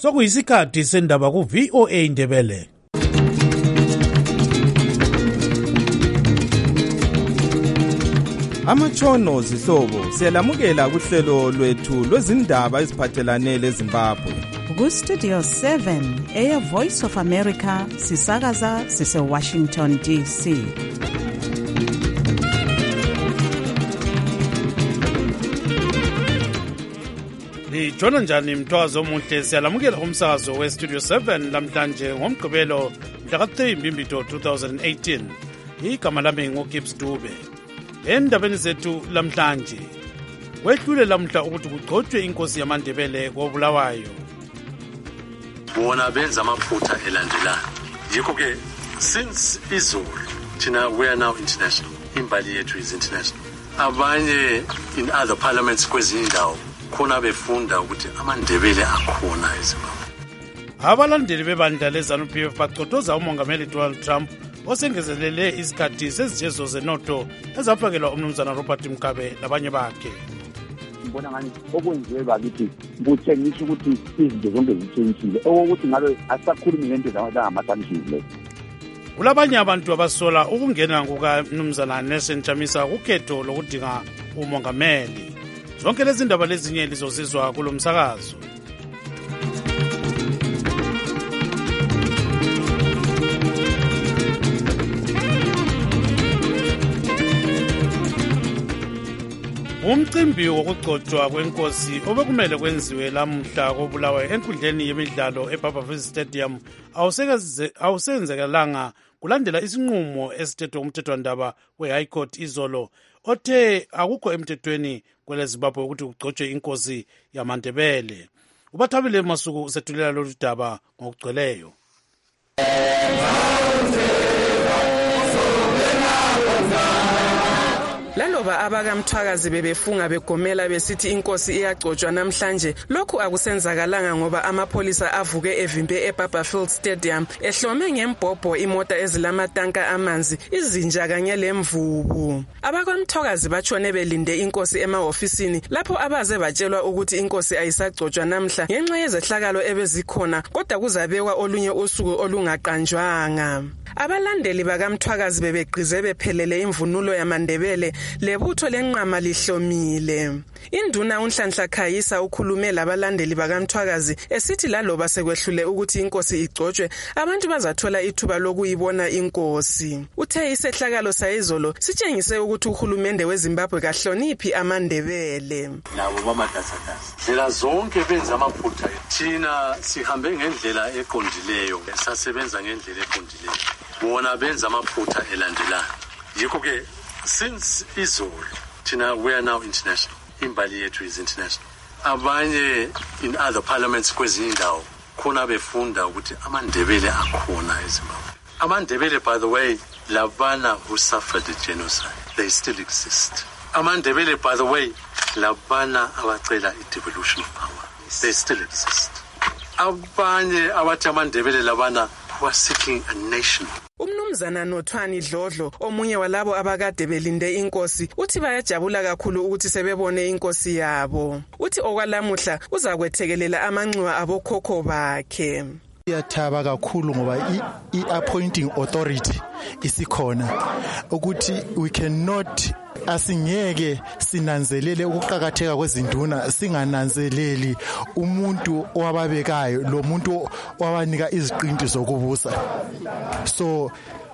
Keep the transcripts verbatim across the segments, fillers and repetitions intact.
sokuyisikhathi sendaba ku V O A Ndebele. Amatshono zihlobo siyalamukela kuhlelo lwethu lwezindaba eziphathelane leZimbabwe. Ku Studio seven eya Voice of America sisakaza sise Washington D C. Lijona njani mthwazo omuhle, siyalamukela kumsakazo we Studio seven lamhlanje ngomgqibelo mhla ka three Mbimbito two thousand eighteen. Igama lami nguGibbs Dube. Endabeni zethu lamhlanje wehlule lamhla ukuthi kugcotshwe inkosi yamaNdebele koBulawayo. Bona benza amaphutha elandelana. Yikho ke since izolo thina we are now international. Imbali yethu is international. Abanye in other parliaments kwezinye indawo khona befunda ukuthi amaNdebele akhona eZimbabwe. Abalandeli bebandla leZANU-P F baqotoza uMongameli Donald Trump osengezelele isikhathi sezijezo zenotho ezafakelwa umnumzana Robert Mugabe labanye bakhe. Ngibona ngani okwenziwe bakithi kutshengisa ukuthi izinto zonke zitshintshile, okokuthi ngabe asakhulumi ngento zangamasanjile. Kulabanye abantu abasola ukungena kukaMnumzana Nelson Chamisa kukhetho lokudinga umongameli. Zonke lezi ndaba lezinye lizozizwa kulomsakazo. Umcimbi wokugcotshwa kwenkosi obekumele kwenziwe lamhla koBulawayo enkundleni yemidlalo eBarberville Stadium awusenzekalanga kulandela isinqumo esithethwe umthethwandaba we-High Court izolo othe akukho emthethweni kweleZimbabwe ukuthi kugcotshwe inkosi yamaNdebele. Ubathabile Masuku usethulela lolu daba ngokugcweleyo. Laloba abakamthwakazi bebefunga begomela besithi inkosi iyagcotshwa namhlanje, lokhu akusenzakalanga ngoba amapholisa avuke evimbe eBarberville Stadium ehlome ngembhobho imota ezilamatanka amanzi, izinja kanye lemvubu. Abakamthwakazi batshone belinde inkosi emahofisini lapho abaze batshelwa ukuthi inkosi ayisagcotshwa namhla ngenxa yezehlakalo ebezikhona, kodwa kuzabekwa olunye usuku olungaqanjwanga. Abalandeli bakamthwakazi bebegqize bephelele imvunulo yamaNdebele lebutho lenqama lihlomile. Induna uNhlanhla Khayisa ukhulume labalandeli bakamthwakazi esithi laloba sekwehlule ukuthi inkosi igcotshwe, abantu bazathola ithuba lokuyibona inkosi. Uthe isehlakalo sayizolo sitshengise ukuthi uhulumende weZimbabwe kahloniphi amaNdebele. Labo bamatasatasa ndlela zonke benza amaphutha, thina sihambe ngendlela eqondileyo, sasebenza ngendlela eqondileyo. Bona benza amaphutha elandelana. Yikho ke since izolo thina we are now international. Imbali yethu is international. Abanye in other parliaments kwezinye indawo khona befunda ukuthi amaNdebele akhona eZimbabwe. AmaNdebele, by the way, labana who suffered the genocide, they still exist. AmaNdebele, by the way, labana abacela i-devolution of power, they still exist. Abanye abathi amaNdebele labana who are seeking a nation. Umnumzana Nothwani Dlodlo omunye walabo abakade belinde inkosi uthi bayajabula kakhulu ukuthi sebebone inkosi yabo. Uthi okwalamuhla uzakwethekelela amanxiwa abokhokho bakhe. Iyathaba kakhulu ngoba i-appointing authority isikhona ukuthi we cannot asingeke sinanzelele ukuqhakatheka kwezinduna singananzeleli umuntu owababekayo lo muntu owabanika iziqinti zokubusa. So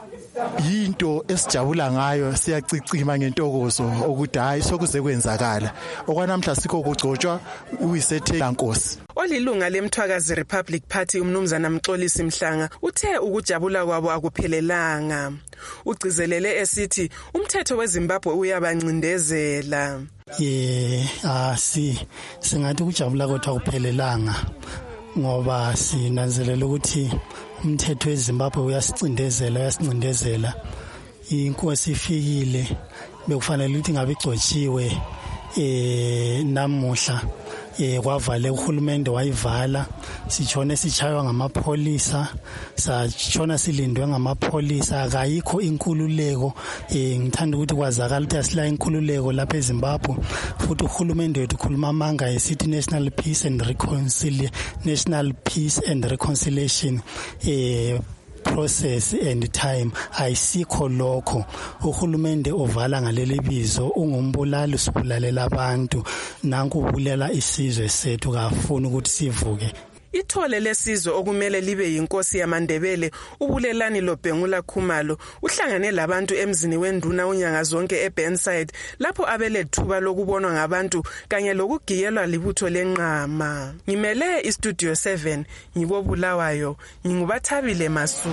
yinto esijabula ngayo, siyacicima ngentokozo ukuthi hayi sokuze kwenzakala okwanamhla sikho kugcotshwa uyisethela nkosi. Olilunga lemthwakazi Republic Party umnumzana Mxolisi Mhlanga uthe ukujabula kwabo akuphelelanga. Ugcizelele esithi umthetho weZimbabwe uyabancindezela. Ye asi singathi ukujabula kwethu akuphelelanga ngoba sinanzelela ukuthi umthetho weZimbabwe uyasicindezela uyasicindezela. Inkosi ifikile bekufanele ukuthi ngabe igcotshiwe eh namuhla eh kwavale uhulumende wayivala sichone sichaywa ngamapholisa sachona silindwe ngamapholisa akayikho inkululeko eh ngithanda ukuthi kwazakala ukuthi asila inkululeko lapha eZimbabwe futhi uhulumende wethu khuluma amanga esithi National Peace and Reconciliation National Peace and Reconciliation eh process and time ayisikho lokho uhulumende ovala ngaleli bizo ungumbulali usibulalela abantu nanku ubulela isizwe sethu kafuna ukuthi sivuke. Ithole lesizwe okumele libe yinkosi yamaNdebele ubulelani loBhengula Khumalo uhlangane labantu emzini wenduna unyanga zonke eBurnside lapho abelethuba lokubonwa ngabantu kanye lokugiyelwa libutho lenqama. Ngimele iStudio seven ngibobulawayo ngingubathabile Masuku.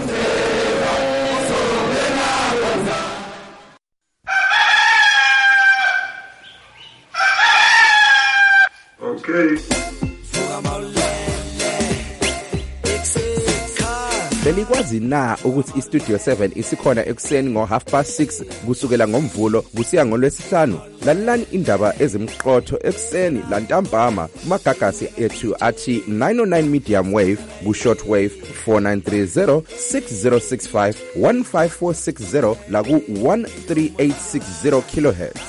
Okay. Belikwazi na ukuthi iStudio seven isikhona ekuseni ngo half past six kusukela ngomvulo kusiya ngolwesihlanu. Lalelani indaba ezimqotho ekuseni lantambama kumagagasi ethu athi nine oh nine medium wave ku short wave four nine three zero six zero six five one five four six zero la ku one three eight six zero kilohertz.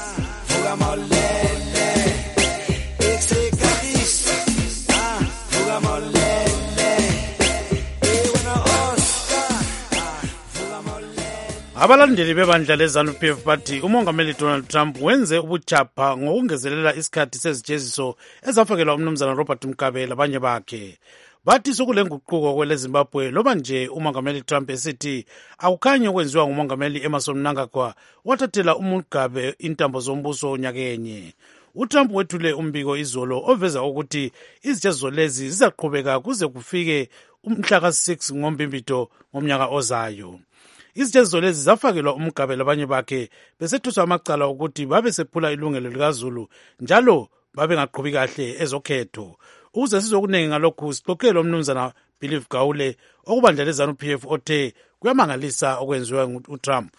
Abalandeli bebandla leZANU-P F bathi umongameli Donald Trump wenze ubuchapha ngokungezelela isikhathi sezijeziso ezafakelwa umnumzana Robert Mugabe labanye bakhe. Bathi sokulenguquko kweleZimbabwe loba nje umongameli Trump esithi akukhanye okwenziwa ngumongameli Emmerson Mnangagwa wathathela uMugabe intambo zombuso nyakenye. uTrump wethule umbiko izolo oveza ukuthi izijeziso lezi zizaqhubeka kuze kufike umhla ka six ngoMbimbito ngomnyaka ozayo. Izijeziso lezi zafakelwa uMugabe labanye bakhe besethuswa amacala ukuthi babe sephula ilungelo likaZulu njalo babe ngaqhubi kahle ezokhetho. Uze sizokunenge ngalokhu sixoxele umnumzana Believe Gawule okubandla leZANU-P F othe kuyamangalisa okwenziwa uTrump.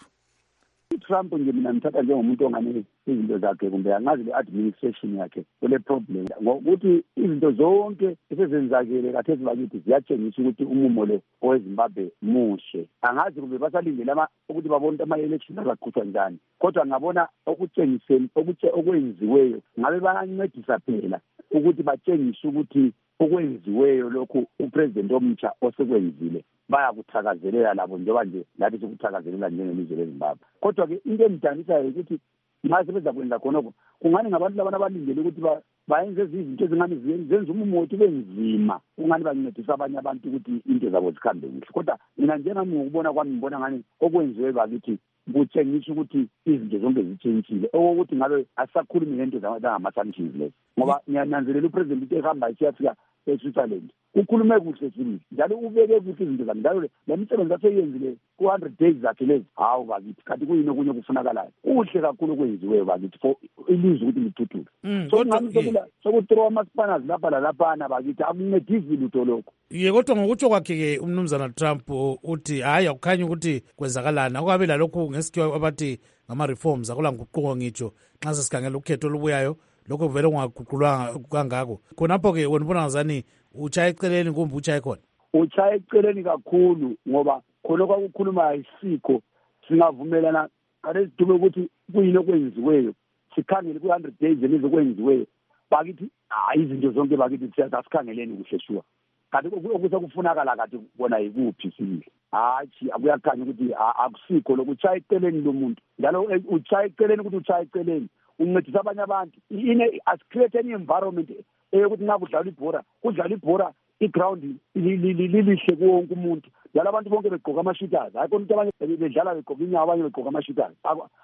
uTrump nje mina ngithatha njengomuntu ongane izinto zakhe kumbe angazi le-administration yakhe kule problem ngokuthi izinto zonke esezenzakele kathesi bakithi ziyatshengisa ukuthi umumo lo oweZimbabwe muhle. Angazi kumbe basalindele ukuthi babone ama-election azaqhutshwa njani, kodwa ngabona okutshengiseni okwenziweyo ngabe bayancedisa phela ukuthi batshengise ukuthi okwenziweyo lokhu upresident omutsha osekwenzile bayakuthakazelela labo njengoba nje lathi sokuthakazelela njengelizwe leZimbabwe. Kodwa-ke into engidanisayo ukuthi nxa sebeza kwenza khonokho kungani ngabantu labana balindele ukuthi bayenze izinto ezingani zenza umumothi benzima kungani bancedisa abanye abantu ukuthi into zabo zikhambe kuhle. Kodwa mina njengami ngokubona kwami ngibona ngani okwenziwe bakithi kutshengisa ukuthi izinto zonke zitshintshile okokuthi ngabe asakhulumi ngento zangama-sanctions lezo ngoba ngiyananzelela upresident ehamba isiyafika eSwitzerland ukhulume kuhle sibili njalo ubeke kuhle izinto zakhe njalo le misebenzi aseyenzile two hundred days zakhe lezi hawu bakithi kanti kuyini okunye kufunakalayo kuhle kakhulu okwenziweyo bakithi for ilizwe ukuthi lithuthuke. So ngami sokuthrowa amasipanazi lapha lalaphana bakithi akuncedisi lutho lokho. Ye kodwa ngokutsho kwakhe-ke umnumzana Trump uthi hayi akukhanya ukuthi kwenzakalani akukabe lalokhu ngesikhiwa abathi ngama-reforms akulanguquko ngitsho nxa sesikhangela ukhetho olubuyayo lokho vele kungaguqulwanga kangako. Khonapho-ke wena ubona ngazani utshaye eceleni kumbe utshaye khona? Utshaye eceleni kakhulu ngoba khonokho akukhuluma ayisikho singavumelana kale sidume ukuthi kuyini okwenziweyo sikhangele ku-one hundred days emizokwenziweyo bakithi hayi izinto zonke bakithi siyasikhangeleni kuhle shuwa kanti okusakufunakala kade bona yikuphi sibili hayi akuyakhanya ukuthi akusikho lokhu utshaye eceleni lo muntu njalo utshaye eceleni ukuthi utshaye eceleni uncedisa abanye abantu ine asicreate any environment eyokuthi nxa kudlala ibhora kudlala ibhora iground lilihle kuwo wonke umuntu njalo abantu bonke begqoka ama-shooters hayi khona ukuthi abanye bedlala begqoka inyawo abanye begqoka ama-shooters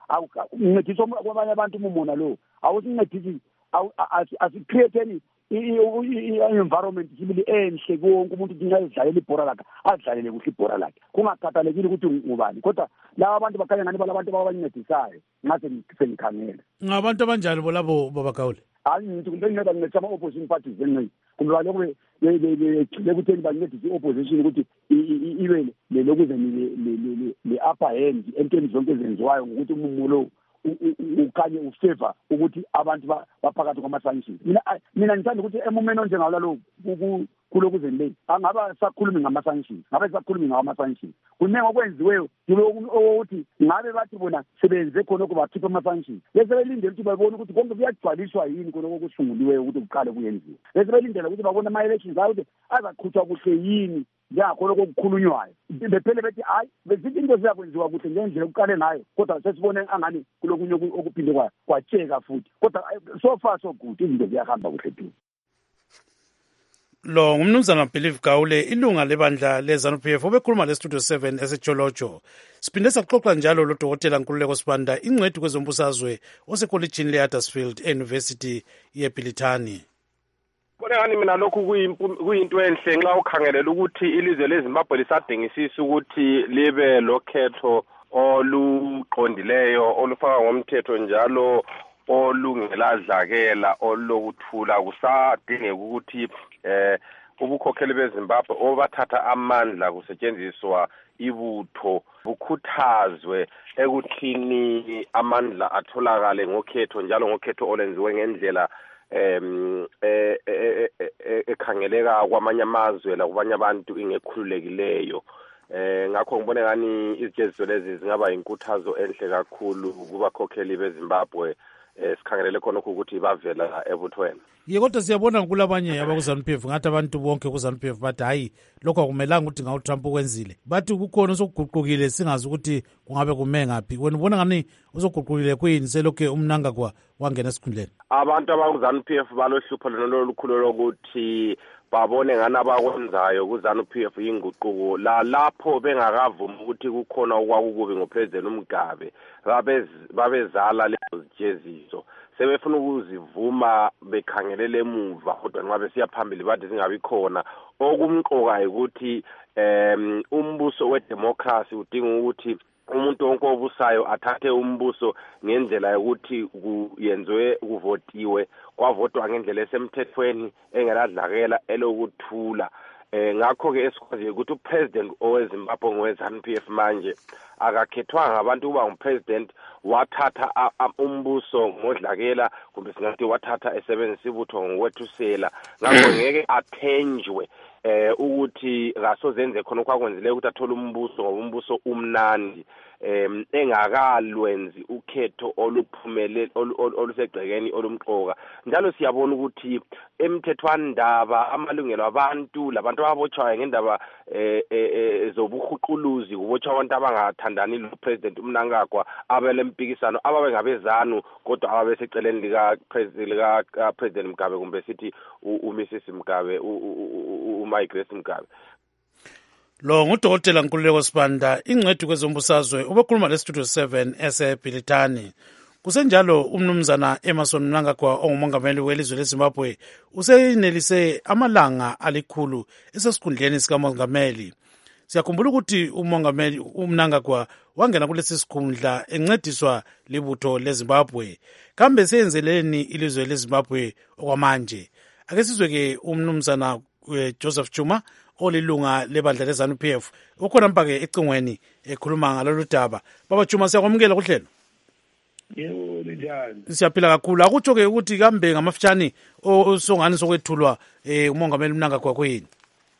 uncedisa kwabanye abantu umumona lowo awusincedisi asicreate any i-environment sibili enhle kuwo wonke umuntu ukuthi nxa edlalela ibhora lakhe adlalele kuhle ibhora lakhe kungakhathalekile ukuthi ngubani kodwa laba abantu bakhanya ngani balabantu ababancedisayo nxa sengikhangela. Ngabantu abanjani bolabo Baba Gawule? Hayi ngithi kumbe nginceda ngincedisa ama-opposition parties enqini kumbe balokhu begcile ekutheni bancedise i-opposition ukuthi ibe lokuze le-upper hand entweni zonke ezenziwayo ngokuthi umumo lo ukanye ufavor ukuthi abantu baphakathi kwama-sanctions. Mina mina ngithanda ukuthi emumeni onjengalalo kuloku zenile angaba sakhulumi ngama-sanctions, ngabe sakhulumi ngama-sanctions. Kuningi okwenziweyo kube ukuthi ngabe bathi bona sebenze khona kubakhipha ama-sanctions. Bese belindele ukuthi babone ukuthi konke kuyagcwaliswa yini khona okusunguliweyo ukuthi kuqale kuyenziwe. Bese belindele ukuthi babone ama-elections ayo ukuthi azaqhutshwa kuhle yini njengakhona okukhulunywayo. Bephele bethi hayi bezithi into ziyakwenziwa kuhle ngendlela okuqale ngayo, kodwa sesibone angani kulokunye okuphinde kwatsheka futhi. Kodwa so far so good, izinto ziyahamba kuhle tu. Lo ngumnumzana Believe Gawule, ilunga lebandla le-ZANU P F obekhuluma le-Studio seven esejolojo. Siphinde saxoxa njalo lo Dokotela Nkululeko Sibanda, ingcwethi kwezombusazwe osekolejini le-Huddersfield e-University yeBilitani. Bona ngani mina lokhu kuyinto enhle nxa ukhangelela ukuthi ilizwe leZimbabwe lisadingisisa ukuthi libe lokhetho oluqondileyo olufaka ngomthetho njalo olungeladlakela olokuthula. Kusadingeka ukuthi eh ubukhokheli beZimbabwe obathatha amandla kusetshenziswa ibutho bukhuthazwe ekuthini amandla atholakale ngokhetho njalo ngokhetho olenziwe ngendlela em ekhangeleka kwamanye amazwe la kubanye abantu ingekhululekileyo. Eh ngakho ngibone ngani izijeziso lezi zingaba inkuthazo enhle kakhulu kubakhokheli beZimbabwe esikhangelele khona ukuthi bavela ebuthweni. Ye kodwa siyabona kulabanye abaku-ZANU P F ngathi abantu bonke ku-ZANU P F bathi hayi lokho akumelanga ukuthi ngawu-Trump ukwenzile. Bathi kukhona osokuguqukile singazi ukuthi kungabe kume ngaphi. Wena ubona ngani osokuguqukile kuyini selokho umnangagwa wangena esikhundleni? Abantu abaku-ZANU P F balohlupho lona lolukhulu lokuthi babone ngani abakwenzayo ku-ZANU P F inguquko la lapho bengakavumi ukuthi kukhona okwakukubi ngoPresident uMgabe babezala lezo zijeziso sebefuna ukuzivuma bekhangelele emuva kodwa nxa besiya phambili bathi singabi khona. Okumqoka ukuthi um umbuso wedemocracy udinga ukuthi umuntu wonke obusayo athathe umbuso ngendlela yokuthi kuyenzwe kuvotiwe kwavotwa ngendlela esemthethweni engeladlakela elokuthula. Eh ngakho ke esikwazi ukuthi upresident oweZimbabwe ngowe-ZANU P F manje akakhethwanga abantu kuba ngupresident wathatha umbuso ngodlakela kumbe singathi wathatha esebenzisa ibutho ngokwethusela. Ngakho ngeke athenjwe eh ukuthi ngasozenze khona okwakwenzileyo ukuthi athola umbuso ngoba umbuso umnandi em engakalwenzi ukhetho oluphumelele olusegcekeni olumqoka. Njalo siyabona ukuthi emthethwandaba amalungelo abantu labantu ababotshwayo ngendaba eh zobuhuquluzi kubotshwa abantu abangathandani lo president uMnangagwa abelempikisano ababe ngabeZANU kodwa ababeseceleni lika president Mugabe kumbe sithi uMrs Mugabe uMigrace Mugabe. Lo ngudokotela Nkululeko Sibanda, ingcwethi kwezombusazwe obekhuluma le-Studio seven eseBilitani. Kusenjalo umnumzana Emmerson Mnangagwa ongumongameli welizwe leZimbabwe useyinelise amalanga alikhulu esesikhundleni sikamongameli. Siyakhumbula ukuthi umongameli uMnangagwa wangena kulesi sikhundla encediswa libutho leZimbabwe. Kambe seyenzeleni ilizwe leZimbabwe okwamanje? Ake sizwe ke umnumzana Joseph Chuma olilunga lebandla le-ZANU P F ukhona mpake ecingweni ekhuluma ngalolu daba. Baba Chuma, siyakwamukela kuhlelo. Yebo, njani? Siyaphila kakhulu. Akutsho ke ukuthi kambe ngamafutshane osongani sokwethulwa eh umongameli Mnangagwa kuyini?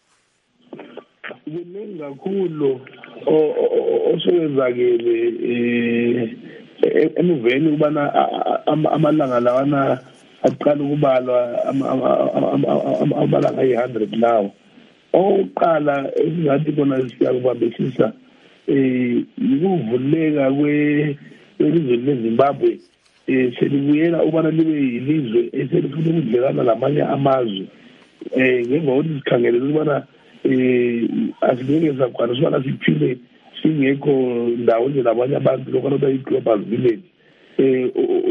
Kuningi kakhulu oswenzakele eh emuveni ubana amalanga lawana aqala ukubalwa amalanga ayi one hundred nawo. Oqala esingathi kona siyakubambisisa eh ukuvuleka kwe elizwe leZimbabwe eh selibuyela ubana libe yilizwe eselifuna ukudlelana lamanye amazwe eh ngemva kokuthi sikhangelele ubana eh asingeke sakwazi ubana siphile singekho ndawo nje labanye abantu lokho yi-global village. Eh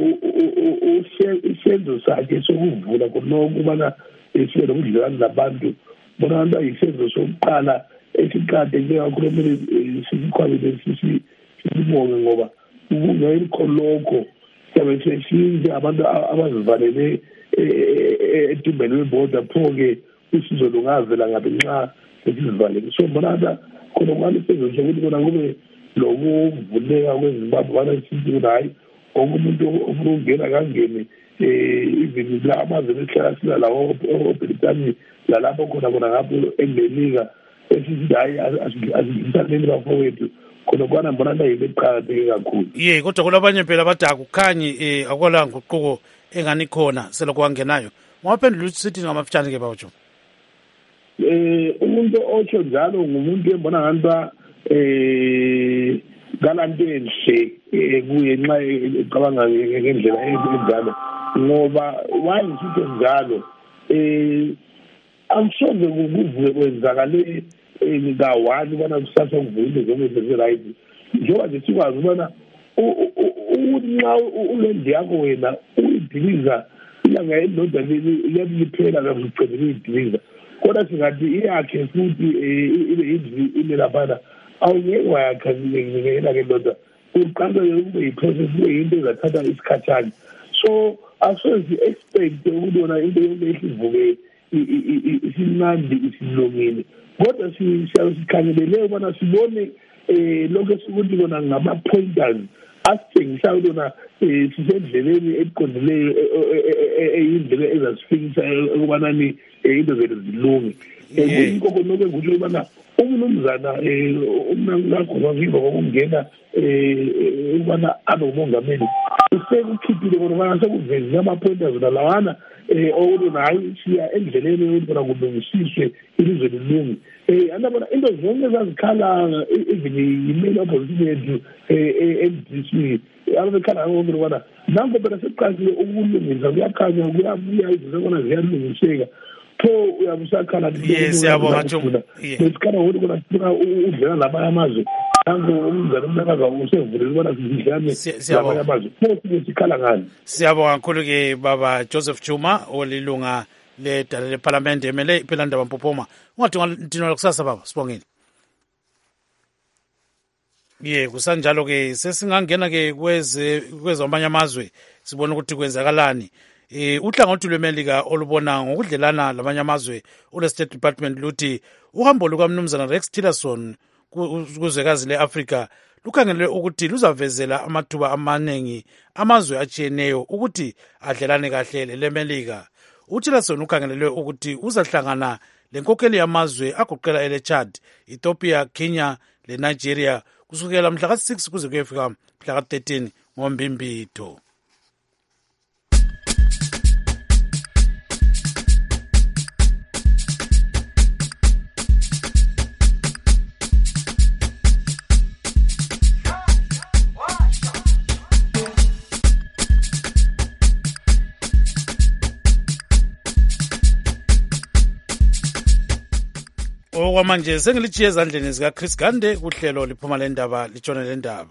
isenzo sakhe sokuvula konke ubana sibe nokudlelana nabantu bona abantu ayisenzo sokuqala esiqade njengakho kumele sikhwabile sisibonge ngoba ungayikho lokho sabe seshinje abantu abazivalele etimbeni weboda phoke usizo lungavela ngabe nxa sesizivalele. So bona khona kwani senzo sokuthi kona kube lokuvuleka kweZimbabwe bana sithi hayi umuntu ofuna ukungena kangeni eh even la amazwe esihlala sila lawo oBritani lalapho khona khona ngapho eMelika esithi hayi asigisaneni bafowethu khona kwana mbona nayibe eqhatheke kakhulu. Ye kodwa kulabanye phela bathi akukhanyi eh akola nguquko engani khona selokho wangenayo. Ngaphendula usithi ngamafitshane ke bawujo. Eh umuntu otsho njalo ngumuntu embona ngani eh galanto enhle kuye nxa ecabanga ngendlela enjalo ngoba wayisitho njalo eh amshoze kuvuke kwenzakale ngawani bona kusasa kuvule zonke right njengoba nje sikwazi ubona unxa ulendi yakho wena uyidiliza ilanga elilodwa liyaphela kakuqedela uyidiliza kodwa singathi iyakhe futhi ibe yidli ile laphana awungeke wayakhangela ke lodwa uqala ube yiprocess into ezathatha isikhathana so asozi expect ukubona into esivuke isimnandi isilungile kodwa siyakhangelele ubona sibone eh lokho esikuthi kona ngama pointers asitshengisa ukubona sisendleleni eqondileyo eyindlela ezasifikisa ukubana ni into zethu zilunge kuyinko konke ukuthi ubana umnumzana umnangakho waziva ngokungena ubana abe umongameli usekukhiphile kodwa sekuvezi ama-pointers nalawana okuthi nayi siya endleleni ukubona kulungisiswe ilizwe lilunge um andabona into zonke ezazikhala even yimele opposition yethu e-N D C ababekhala ngoko ubana nanko phela sekuqalisile ukulungisa kuyakhanya kuyabuya izinto khona ziyalungiseka pho uyabusakhala siyabonga lesikhala ukuthi kona sifuna udlela labanye amazwe nanko umzala umnakaza usevulile ubona sidlane labanye amazwe pho sikhala ngani. Siyabonga kakhulu-ke baba Joseph Chuma olilunga ledala lephalamende emele iphelandaba Mpophoma. Ungathi ungatinwela kusasa baba sibongile. Ye kusanjalo-ke sesingangena-ke kweze kwezamanye amazwe sibona ukuthi kwenzakalani. Eh uhlangothi lweMelika olubona ngokudlelana lamanye amazwe ule State Department luthi uhambo lukaMnumzana Rex Tillerson kuzwekazi leAfrika lukhangelwe ukuthi luzavezela amathuba amaningi amazwe atshiyeneyo ukuthi adlelane kahle leMelika. uTillerson ukhangelelwe ukuthi uzahlangana lenkokheli yamazwe agoqela ele Chad, Ethiopia, Kenya leNigeria kusukela mhla ka six kuze kuyefika mhla ka thirteen ngoMbimbitho. Okwamanje sengilichiye ezandleni zika Chris Gande kuhlelo liphuma lendaba litshona lendaba.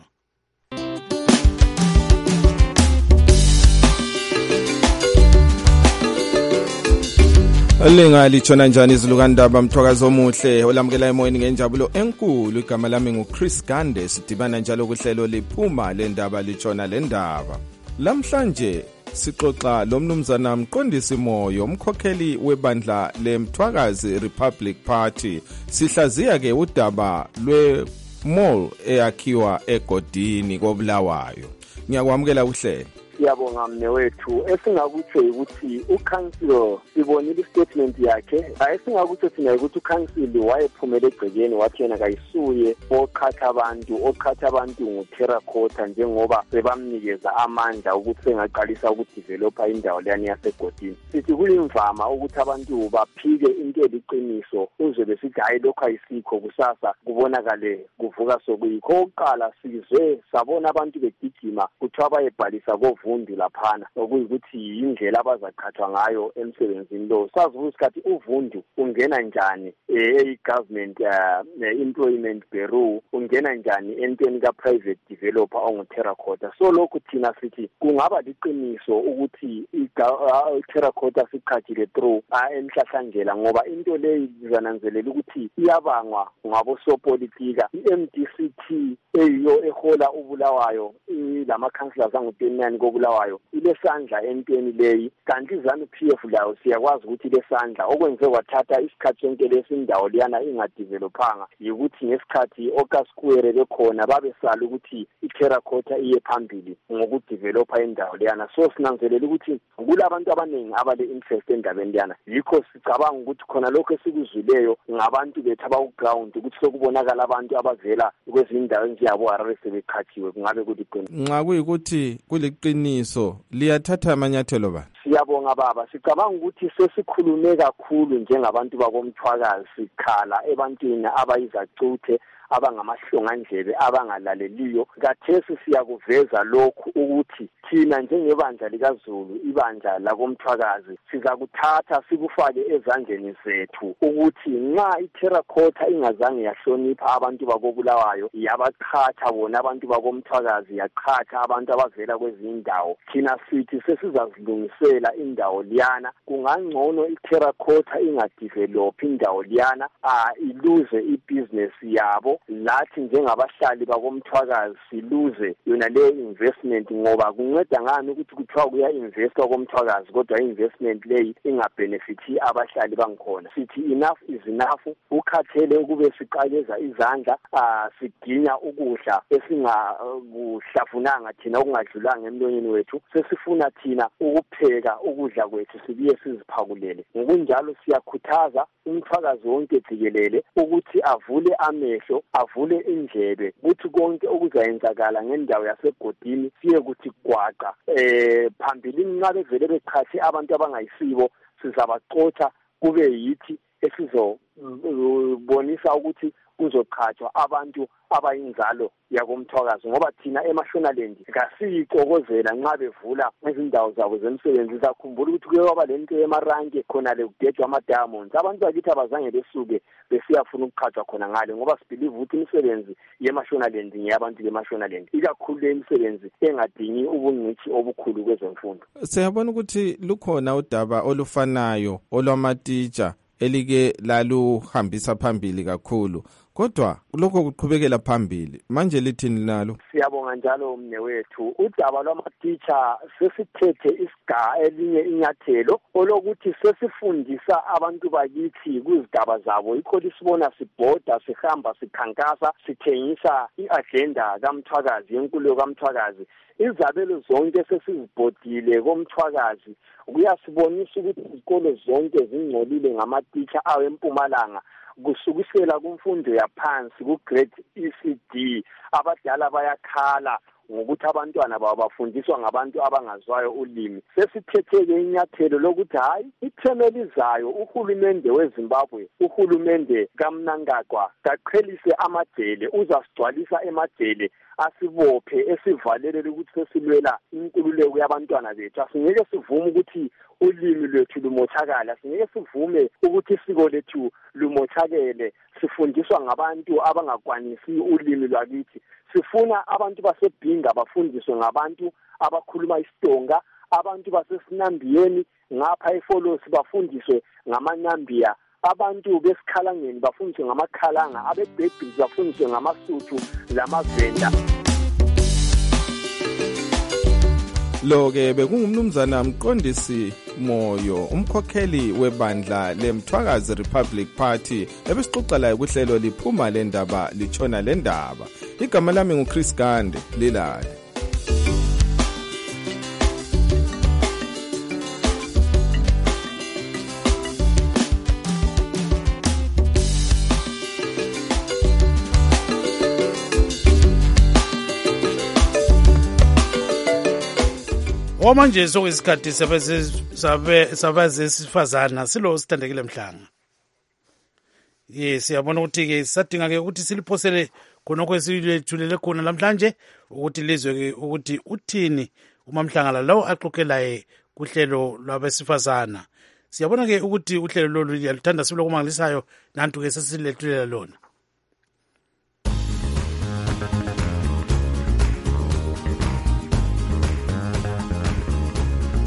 Alinga litshona njani izilukandaba Mthwakazi omuhle olamukela emoyeni ngenjabulo enkulu. Igama lami nguChris Gande, sidibana njalo kuhlelo liphuma lendaba litshona lendaba. Lamhlanje sixoxa lomnumzana Mqondisi Moyo umkhokheli webandla leMthwakazi Republic Party. Sihlaziya ke udaba lwe mall eyakhiwa egodini koBulawayo. Ngiyakwamukela uhlelo. Siyabonga mnewethu. Esingakutsho ukuthi uCouncil sibonile istatement yakhe. Esingakutsho thina ukuthi uCouncil wayephumele egcekeni wathi yena kayisuye okhatha abantu okhatha abantu ngoterracotta njengoba sebamnikeza amandla ukuthi sengaqalisa ukudevelopa indawo leyani yasegodini. Sithi kuyimvama ukuthi abantu baphike into eliqiniso uzwe besithi hayi lokho ayisikho kusasa kubonakale kuvuka sokuyikho. Oqala sizwe sabona abantu begijima kuthiwa bayebhalisa ko Vundu laphana okuyikuthi indlela abazaqhathwa ngayo emsebenzini lo. Sazi ukuthi uVundu ungena njani e-government employment bureau ungena njani entweni ka private developer onguterracotta. So lokhu thina sithi kungaba liqiniso ukuthi i-terracotta siqhathile through emhlahlandlela ngoba into leyi izananzelela ukuthi iyabangwa ngabosopolitika. I-M D C T eyiyo ehola uBulawayo lama councillors angu twenty-nine koBulawayo ilesandla entweni leyi kanti ZANU P F layo siyakwazi ukuthi lesandla okwenze kwathatha isikhathi sonke lesindawo liyana ingadevelophanga yikuthi ngesikhathi oKaSquare bekhona babesala ukuthi iTerracotta iye phambili ngokudevelopa indawo liyana so sinanzelela ukuthi kulabantu abaningi abale interest endabeni liyana yikho sicabanga ukuthi khona lokho esikuzwileyo ngabantu bethu abakuground ukuthi sokubonakala abantu abavela kwezindawo eziyabo Harare sebekhathiwe kungabe kuliqiniso nxa kuyikuthi kuliqiniso liyathatha amanyathelo bani siyabonga baba sicabanga ukuthi sesikhulume kakhulu njengabantu bakomthwakazi sikhala ebantwini abayizacuthe abangamahlongandlebe abangalaleliyo kathesi siyakuveza lokhu ukuthi thina njengebandla likaZulu ibandla lakomthwakazi sizakuthatha sikufake ezandleni zethu ukuthi nxa iTerracotta ingazange yahlonipha abantu bakoBulawayo yabaqhatha bona abantu bakomthwakazi yaqhatha abantu abavela kwezindawo thina sithi sesizazilungisela indawo liyana kungangcono iTerracotta ingadevelop indawo liyana ah iluze ibusiness yabo lathi njengabahlali bakomthwakazi siluze yona le investment ngoba kunceda ngani ukuthi kuthiwa kuya investwa komthwakazi kodwa investment leyi ingabenefithi abahlali bangikhona sithi enough is enough ukhathele ukube siqakeza izandla ah siginya ukudla esingakuhlafunanga thina okungadlulanga emlonyeni wethu sesifuna thina ukupheka ukudla kwethu sibiye siziphakulele ngokunjalo siyakhuthaza umthwakazi wonke jikelele ukuthi avule amehlo avule indlebe ukuthi konke okuzayenzakala ngendawo yasegodini siye kuthi gwaqa eh phambili nxa bevele beqhathi abantu abangayisibo sizabaqotha kube yithi esizobonisa ukuthi kuzoqhathwa abantu abayinzalo yakomthwakazi ngoba thina eMashonaland kasiyixokozela nxa bevula izindawo zabo zemsebenzi sakhumbula ukuthi kuye kwaba lento yemaranke khona le kudedwa ama-diamonds abantu bakithi abazange besuke besiyafuna ukuqhathwa khona ngale ngoba sibelieve ukuthi imisebenzi yeMashonaland ngeyabantu beMashonaland ikakhulu le imisebenzi engadingi ubungcithi obukhulu kwezemfundo. Siyabona ukuthi lukhona udaba olufanayo olwamatitsha elike laluhambisa phambili kakhulu kodwa lokho kuqhubekela phambili manje lithini nalo siyabonga njalo mne wethu udaba lwamatitsha sesithethe isiga elinye inyathelo olokuthi sesifundisa abantu bakithi kuzigaba zabo ikho lisibona sibhoda sihamba sikhankasa sithengisa iagenda kaMthwakazi yenkulumo kaMthwakazi izabelo zonke sesizibhodile komthwakazi kuyasibonisa ukuthi izikolo zonke zingcolile ngamatitsha awempumalanga kusukisela kumfundo yaphansi ku grade E C D abadala bayakhala ngokuthi abantwana babo bafundiswa ngabantu abangazwayo ulimi sesithetheke inyathelo lokuthi hayi ithemelizayo uhulumende weZimbabwe uhulumende kaMnangagwa kaqhelise amajele uzasigcwalisa emajele asibophe esivalele ukuthi sesilwela inkululeko yabantwana bethu asingeke sivume ukuthi ulimi lwethu lumothakala asingeke sivume ukuthi isiko lethu lumothakele sifundiswa ngabantu abangakwanisi ulimi lwakithi sifuna abantu baseBhinga bafundiswe ngabantu abakhuluma isiTonga abantu baseSinambiyeni ngapha eFolosi bafundiswe ngamanambia abantu besikhalangeni bafundiswe ngamakhalanga abeBhebhi bafundiswe ngamasuthu lamavenda. Lo ke bekungumnumzana Mqondisi Moyo umkhokheli webandla leMthwakazi Republic Party ebesixoxa la kuhlelo liphuma lendaba litshona lendaba igama lami nguChris Gande lilale. Omanje sokuyisikhathi sabazesifazana silo sithandekile Mhlanga. Yes siyabona ukuthi ke sadinga ke ukuthi siliphosele khonokho esilethulele khona namhlanje ukuthi lizwe ke ukuthi uthini uma Mhlanga lawo axoxelaye kuhlelo lwabesifazana. Siyabona ke ukuthi uhlelo lolu liyaluthanda silokumangalisayo nantu ke sesilethulela lona. The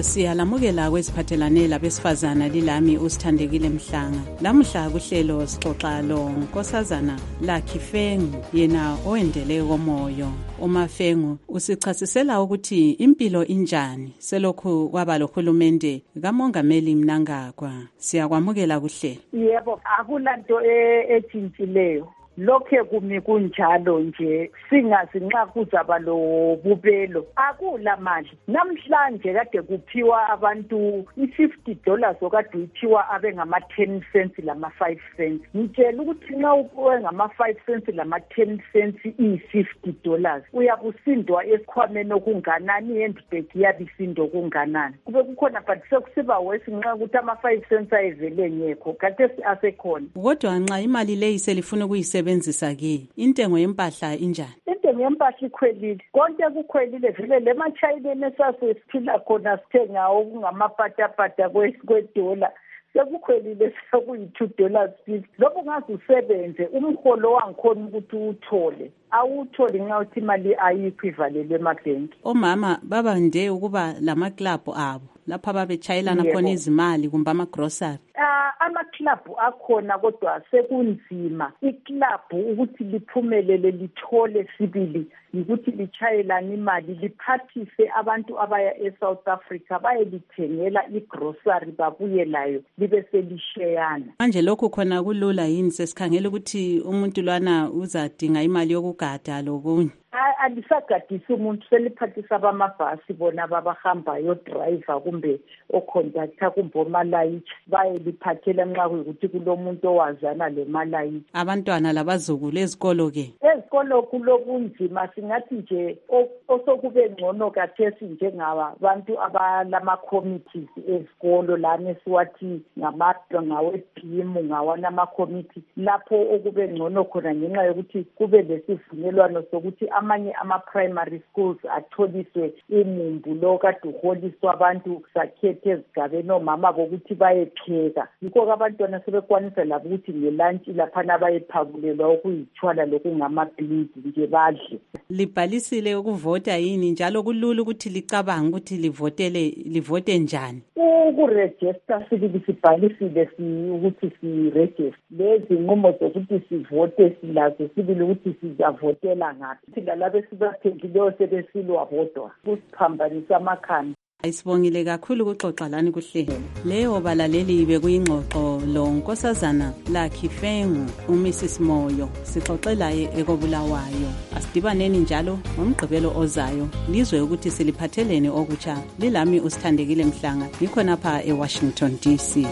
Siyalamukela kweziphathelane labesifazana lilami usithandekile Mhlanga. Lamuhla kuhlelo sixoxa lo nkosazana Lucky Fengu yena owendele komoyo. Uma Fengu usichasisela ukuthi impilo injani selokhu kwaba lohulumende kaMongameli Mnangagwa. Siyakwamukela kuhlelo. Yebo, akulanto etshintshileyo. Lokhe kumi kunjalo nje singazi nxa kuzaba lo bubelo akula mali namhlanje kade kuphiwa abantu i-fifty dollars okade uphiwa abe ngama ten cents lama five cents ngitshela ukuthi nxa uwe ngama five cents lama ten cents i-fifty dollars uyabusindwa esikhwameni okunganani handbag yabisindo kunganani kube kukhona but sekusiba wesi nxa ukuthi ama five cents ayevele ngekho kade asekhona kodwa nxa imali leyi selifuna ukuyisebenzisa sebenzisa ke intengo yempahla injani intengo yempahla ikhwelile konke kukhwelile vele le machayineni esasiphila khona sithenga okungamapatapata kwedola sekukhwelile sekuyi-two dollars fifty lokho ngaze usebenze umholo wangikhona ukuthi uthole awutholi nxa uthi imali ayikho ivalelwe emabhenki omama babande ukuba lamaklabhu abo lapha babetshayelana khona izimali kumbe amagrosari uh, amaklabhu akhona kodwa sekunzima iklabhu ukuthi liphumelele lithole sibili ukuthi litshayelana imali liphathise abantu abaya eSouth Africa bayelithengela igrosari babuye layo libe selisheyana manje lokho khona kulula yini sesikhangela ukuthi umuntu lwana uzadinga imali yokugada lokunye alisagadisi umuntu seliphathisa abamabhasi bona babahambayo driver kumbe oconductor kumbe omalayithi bayeliphathela nxa kuyikuthi kulomuntu owazana lomalayithi abantwana labazukulu ezikolo ke ezikolo kulobunzima singathi nje osokube ngcono kathesi njengaba bantu abalama committees ezikolo lana siwathi ngamadwa ngawepimu ngawana ama committee lapho okube ngcono khona ngenxa yokuthi kube lesivumelwano sokuthi amanye ama-primary schools atholiswe imumbu lo kade uholiswa abantu sakhethe ezigabeni omama bokuthi bayepheka yikho abantwana sebekwanisa labo ukuthi ngelantshi laphana bayephakulelwa okuyithwala lokungamabhilidi nje badle libhalisile ukuvota yini njalo kulula ukuthi licabanga ukuthi livotele livote njani ukurejista sibili sibhalisile ukuthi siregister lezi nqumo zokuthi sivote silazo sibili ukuthi sizavotela ngaphi thina labe sibathengileyo sebesilwa bodwa kusiphambanisa amakhanda Isibongile kakhulu kuxoxa lani kuhlelo. Leyo balaleli bekuyingxoxo lo nkosazana Lucky Fengu uMrs Moyo sixoxelaye ekobulawayo. Asidibaneni njalo ngomgqibelo ozayo lizwe ukuthi siliphathelene okutsha lilami usithandekile Mhlanga ngikhona pha eWashington D C.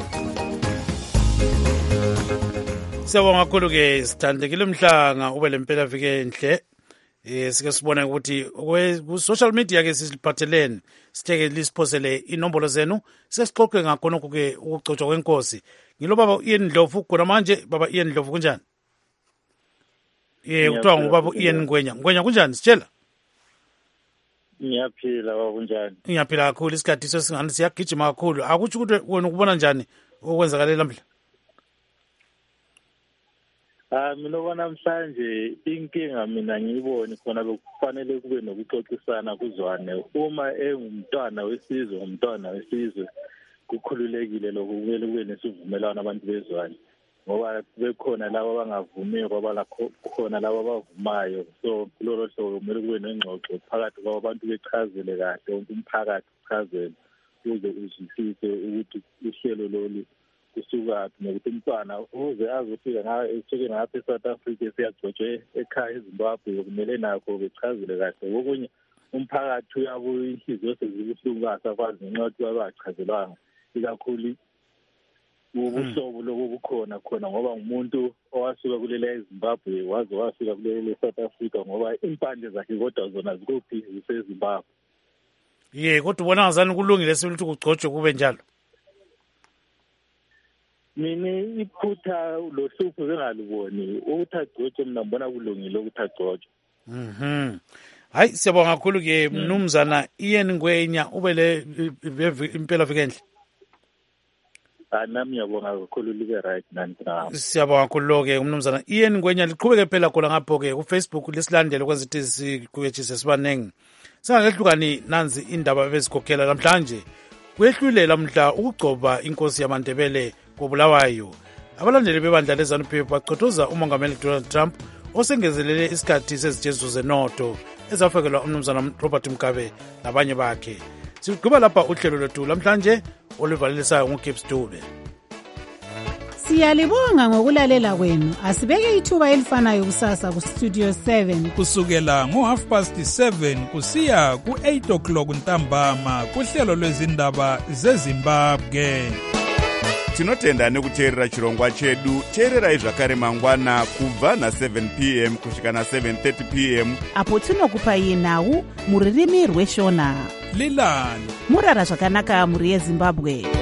Siyabonga kakhulu ke sithandekile Mhlanga ube lempela vike enhle. Eh sike sibone ukuthi ku social media ke sisiphathelene sitheke lisiphosele inombolo zenu sesixoxe ngakho nokho ke ukugcotshwa kwenkosi ngilo baba Ian Ndlovu khona manje baba Ian Ndlovu kunjani eh kuthiwa ngubaba Ian Ngwenya Ngwenya kunjani sitshela Ngiyaphila baba kunjani Ngiyaphila kakhulu isikhathi sesingani siyagijima kakhulu akuthi ukuthi wena ukubona njani okwenzakala lamhla Ah mina namhlanje inkinga mina ngiyiboni khona bekufanele kube nokuxoxisana kuzwane uma engumntwana wesizwe umntwana wesizwe kukhululekile lokho kumele kube nesivumelwano abantu bezwane ngoba bekhona labo abangavumi ngoba lakho khona labo abavumayo so kulolo hlobo kumele kube nengxoxo phakathi kwabantu bechazele kahle wonke umphakathi uchazele ukuze uzwisise ukuthi uhlelo lolu kusuka nokuthi umntwana uze azofika ngayo esuke ngapha eSouth Africa siyagcotshwe ekhaya eZimbabwe kumele nakho bechazele kahle okunye umphakathi uyabuya inhliziyo sezibuhlungu kasakwazi ngenxa abachazelwanga ikakhulu ubuhlobo lokubukhona khona ngoba umuntu owasuka kulele eZimbabwe waze wafika kulele eSouth Africa ngoba impande zakhe kodwa zona zikuphi ziseZimbabwe ye kodwa ubona ngazani kulungile ukuthi kugcotshwe kube njalo mina iphutha lo hlupho bengaliboni ukuthi agcotshwe mina ngibona kulungile ukuthi agcotshwe mhm hayi siyabonga kakhulu ke mnumzana Ian Ngwenya ubele impela vike enhle anami yabonga kakhulu libe right nanti. Siyabonga kakhulu-ke umnumzana Ian Ngwenya, liqhubeke phela khona ngapho-ke kufacebook lisilandele kwezithi sikuyetshise sibaningi. Singakehlukani nanzi indaba ebezikhokhela namhlanje. Kuyehlulela mhla ukugcoba inkosi yamaNdebele koBulawayo. Abalandeli bebandla leZANU-P F bachothoza umongameli Donald Trump osengezelele isikhathi sezijezo zenotho ezafakelwa umnumzana Robert Mugabe nabanye bakhe. Sigqiba lapha uhlelo lwethu lamhlanje oluvalelisayo nguGibbs Dube. Siyalibonga ngokulalela kwenu. Asibeke ithuba elifanayo kusasa ku Studio seven kusukela ngo half past seven kusiya ku eight o'clock ntambama kuhlelo lwezindaba zeZimbabwe. Tinotenda nekuteerera chirongwa chedu. Teererai zvakare mangwana kubva na seven p m kusvika na seven thirty p m apo tinokupai nhau muririmi rweshona. Lilani murara zvakanaka muri yeZimbabwe.